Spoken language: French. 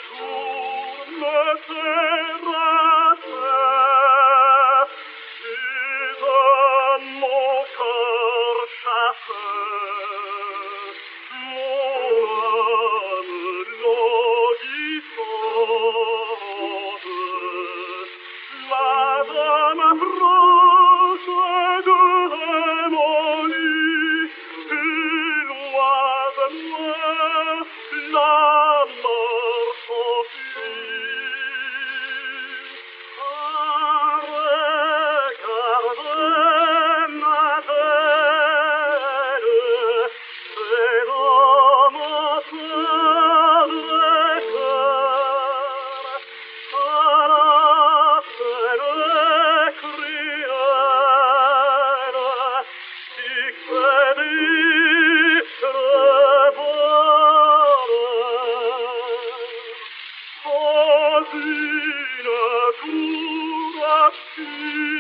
jour me terrassait, dans mon cœur chassait, mon âme languissante. La dame approche de mon lit, une loin de moi, la mort s'enfuit. Un regard de ma belle, c'est dans mon cœur le cœur. À la peine crielle, expédie le bonheur. Dans une cour obscure,